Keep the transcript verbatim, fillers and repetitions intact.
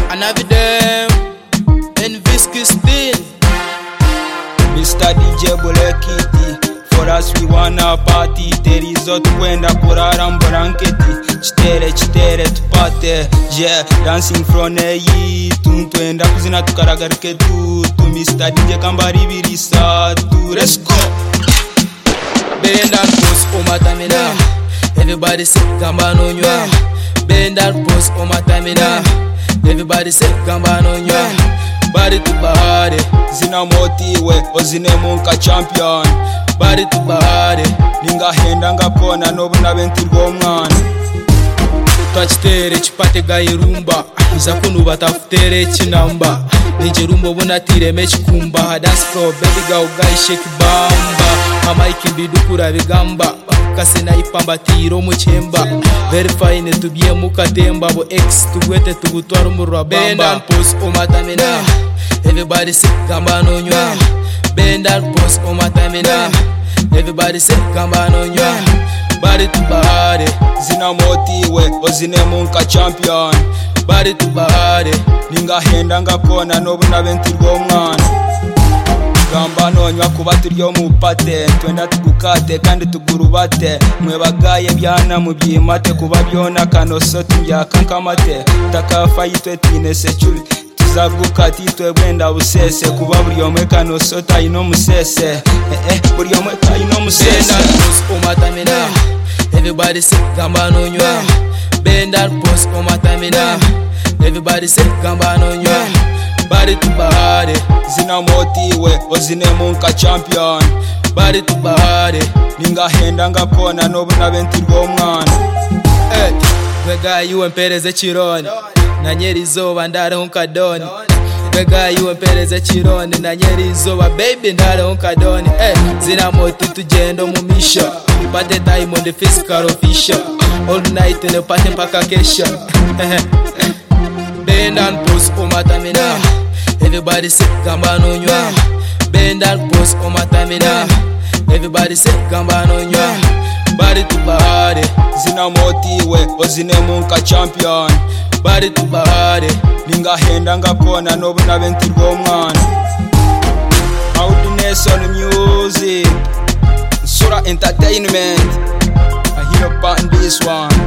Another them and Visky Mister D J Bulekiti. For us we wanna party. Terizo tukwenda kurara mbaranketi. Chitere chitere tupate. Yeah, dancing from eyi. Tuntwenda kuzina tukaragarike tu. Tu Mister D J kambari birisa tu. Let's go. Bend and post on my tamina. Everybody say gamba no nywa. Bend and post on my tamina. Everybody say gamba no nywa. Body to body, zina motiwe ozine munka champion. Body to body, ninga henda nga kona nobu na bentirwa omwana. Twachitere chipate gairumba, iza kunu batafutere chinamba. Ninje rumbo bunatire mechikumba. Dance floor baby girl guy shake bamba. Mama ikibidukura bigamba. Kase na ipamba tiro muchemba. Very fine tubye mukatemba. Bo ex tugwete tugutwara umurwa bamba. Bend and pose omatamina. Everybody say gamba no nywa. Bend and pose omatamina. Everybody say gamba no nywa. Body to body, zina motiwe ozine munka champion. Body to body, ninga henda nga kona nobu na bentirwa omwana. Gamba no nywa kuba turyo mupate. Twenda tugukate kandi tugurubate. Mwe bagaye byana mubyimate. Kuba byona kanoso tumbyaka nkamate. Takafa yitwe twine security. Tuzagukati twe bwenda busese. Kuba buri omwe kanoso tayino musese. Eh eh buri omwe tayino musese. Bend and pose omatamina. Everybody say gamba no nywa. Bend and pose omatamina. Everybody say gamba no nywa. Body to body, zina motiwe ozine munka champion. Body to body, ninga henda nga kona nobu na bentirwa omwana. Hey, wega yuwe mpereze chironi. Na nyeri izoba ndare hunkadoni. Wega yuwe mpereze chironi. Na nyeri izoba baby ndare hunkadoni. Hey, zina moti tujendo mumisha. Pate time on the physical official. All night in the party mpaka kesha. Bend and pose omatamina. Everybody say gamba no nywa. Bend and pose omatamina. Everybody say gamba no nywa. Body to body, zina motiwe ozine munka champion. Body to body, ninga henda nga kona nobu na bentirwa omwana. Outness on music, Sura Entertainment. I hear about this one.